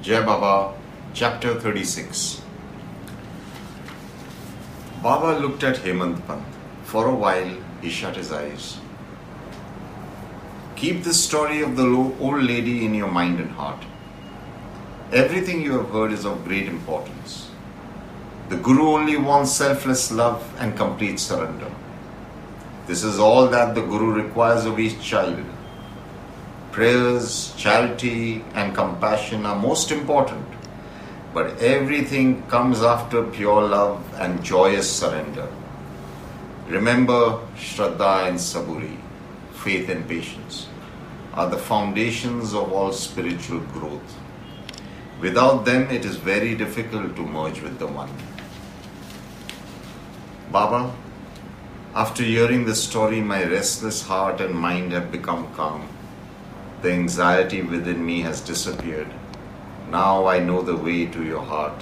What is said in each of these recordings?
Jai Baba, Chapter 36. Baba looked at Hemant Pant. For a while, he shut his eyes. Keep this story of the old lady in your mind and heart. Everything you have heard is of great importance. The Guru only wants selfless love and complete surrender. This is all that the Guru requires of each child. Prayers, charity and compassion are most important, but everything comes after pure love and joyous surrender. Remember, Shraddha and Saburi, faith and patience, are the foundations of all spiritual growth. Without them, it is very difficult to merge with the One. Baba, after hearing this story, my restless heart and mind have become calm. The anxiety within me has disappeared. Now I know the way to your heart.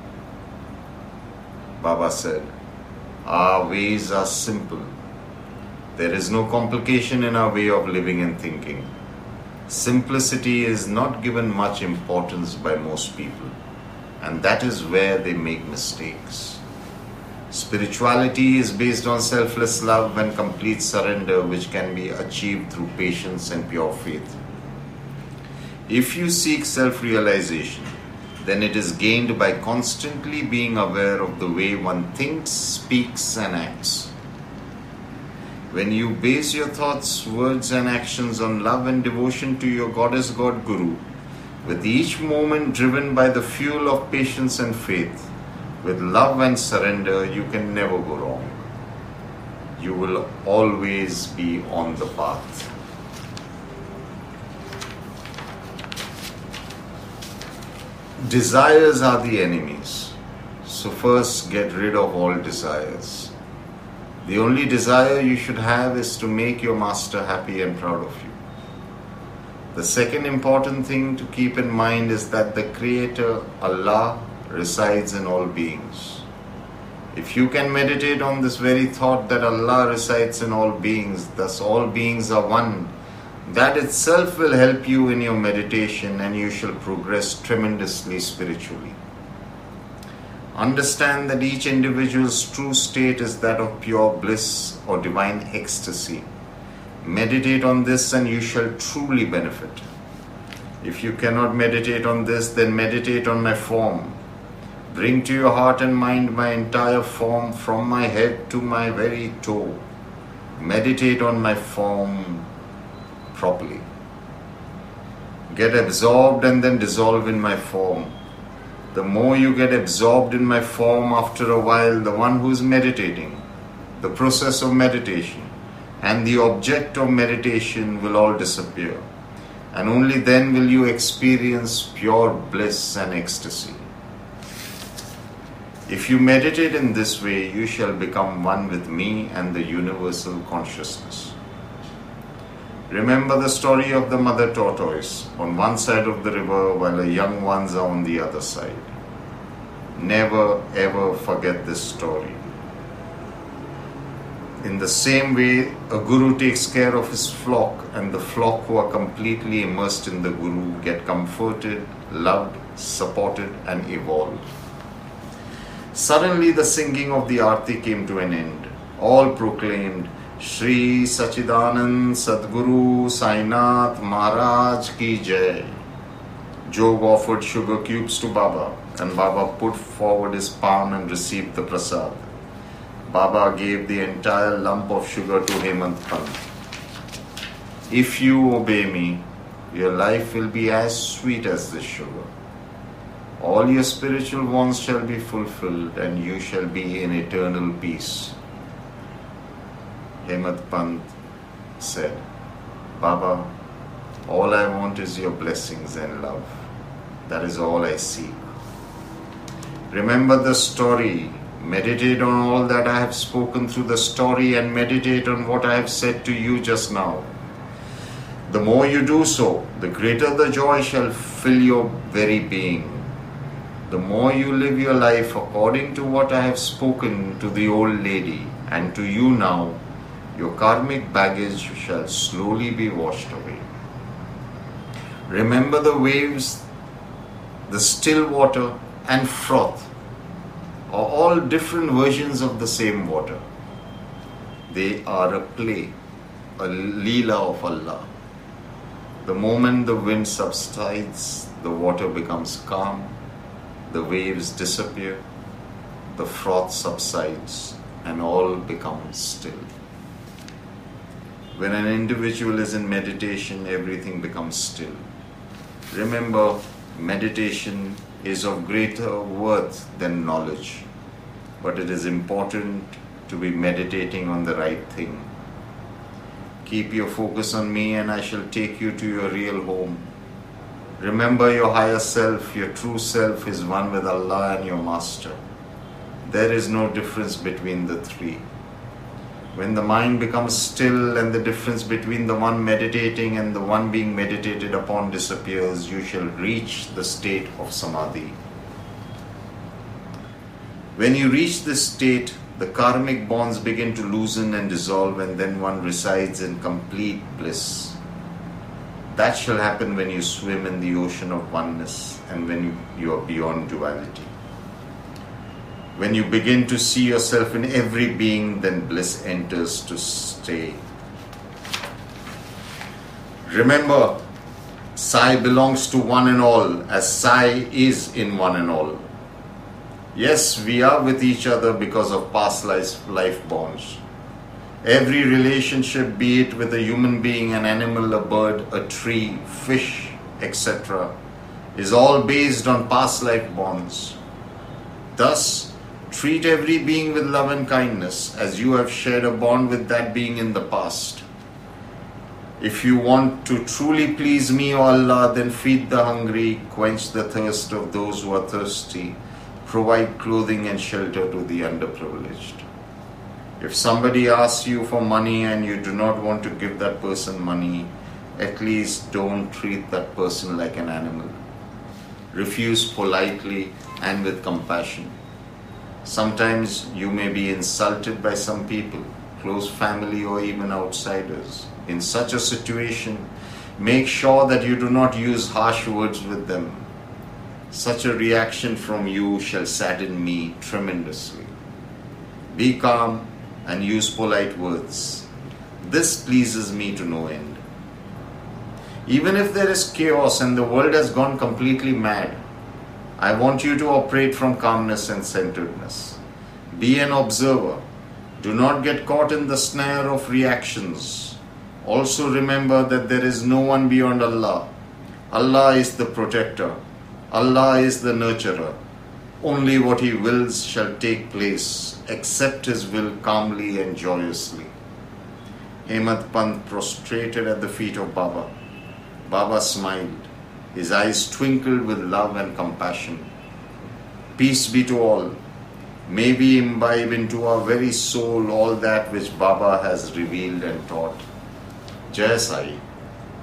Baba said, our ways are simple. There is no complication in our way of living and thinking. Simplicity is not given much importance by most people, and that is where they make mistakes. Spirituality is based on selfless love and complete surrender, which can be achieved through patience and pure faith. If you seek self-realization, then it is gained by constantly being aware of the way one thinks, speaks and acts. When you base your thoughts, words and actions on love and devotion to your Goddess God Guru, with each moment driven by the fuel of patience and faith, with love and surrender, you can never go wrong. You will always be on the path. Desires are the enemies. So first get rid of all desires. The only desire you should have is to make your master happy and proud of you. The second important thing to keep in mind is that the Creator, Allah, resides in all beings. If you can meditate on this very thought that Allah resides in all beings, thus all beings are one, that itself will help you in your meditation and you shall progress tremendously spiritually. Understand that each individual's true state is that of pure bliss or divine ecstasy. Meditate on this and you shall truly benefit. If you cannot meditate on this, then meditate on my form. Bring to your heart and mind my entire form from my head to my very toe. Meditate on my form properly. Get absorbed and then dissolve in my form. The more you get absorbed in my form, after a while, the one who is meditating, the process of meditation, and the object of meditation will all disappear. And only then will you experience pure bliss and ecstasy. If you meditate in this way, you shall become one with me and the universal consciousness. Remember the story of the mother tortoise on one side of the river while the young ones are on the other side. Never ever forget this story. In the same way, a guru takes care of his flock, and the flock who are completely immersed in the Guru get comforted, loved, supported and evolved. Suddenly the singing of the Aarti came to an end. All proclaimed, Shri Sachidanand Sadguru Sainath Maharaj Ki Jai. Jog offered sugar cubes to Baba, and Baba put forward his palm and received the prasad. Baba gave the entire lump of sugar to Hemant Pant. If you obey me, your life will be as sweet as this sugar. All your spiritual wants shall be fulfilled and you shall be in eternal peace. Hemant Pant said, Baba, all I want is your blessings and love. That is all I seek. Remember the story. Meditate on all that I have spoken through the story and meditate on what I have said to you just now. The more you do so, the greater the joy shall fill your very being. The more you live your life according to what I have spoken to the old lady and to you now, your karmic baggage shall slowly be washed away. Remember the waves the still water and froth are all different versions of the same water. They are a play, a leela of Allah. The moment the wind subsides, the water becomes calm, the waves disappear, the froth subsides, and all becomes still. When an individual is in meditation, everything becomes still. Remember, meditation is of greater worth than knowledge, but it is important to be meditating on the right thing. Keep your focus on me and I shall take you to your real home. Remember, your higher self, your true self is one with Allah and your master. There is no difference between the three. When the mind becomes still and the difference between the one meditating and the one being meditated upon disappears, you shall reach the state of samadhi. When you reach this state, the karmic bonds begin to loosen and dissolve, and then one resides in complete bliss. That shall happen when you swim in the ocean of oneness and when you are beyond duality. When you begin to see yourself in every being, then bliss enters to stay. Remember, Sai belongs to one and all, as Sai is in one and all. Yes, we are with each other because of past life bonds. Every relationship, be it with a human being, an animal, a bird, a tree, fish, etc., is all based on past life bonds. Thus, treat every being with love and kindness as you have shared a bond with that being in the past. If you want to truly please me, O Allah, then feed the hungry, quench the thirst of those who are thirsty, provide clothing and shelter to the underprivileged. If somebody asks you for money and you do not want to give that person money, at least don't treat that person like an animal. Refuse politely and with compassion. Sometimes you may be insulted by some people, close family or even outsiders. In such a situation, make sure that you do not use harsh words with them. Such a reaction from you shall sadden me tremendously. Be calm and use polite words. This pleases me to no end. Even if there is chaos and the world has gone completely mad, I want you to operate from calmness and centeredness. Be an observer. Do not get caught in the snare of reactions. Also remember that there is no one beyond Allah. Allah is the protector. Allah is the nurturer. Only what He wills shall take place. Accept His will calmly and joyously. Hemant Pant prostrated at the feet of Baba. Baba smiled. His eyes twinkled with love and compassion. Peace be to all. May we imbibe into our very soul all that which Baba has revealed and taught. Jai Sai.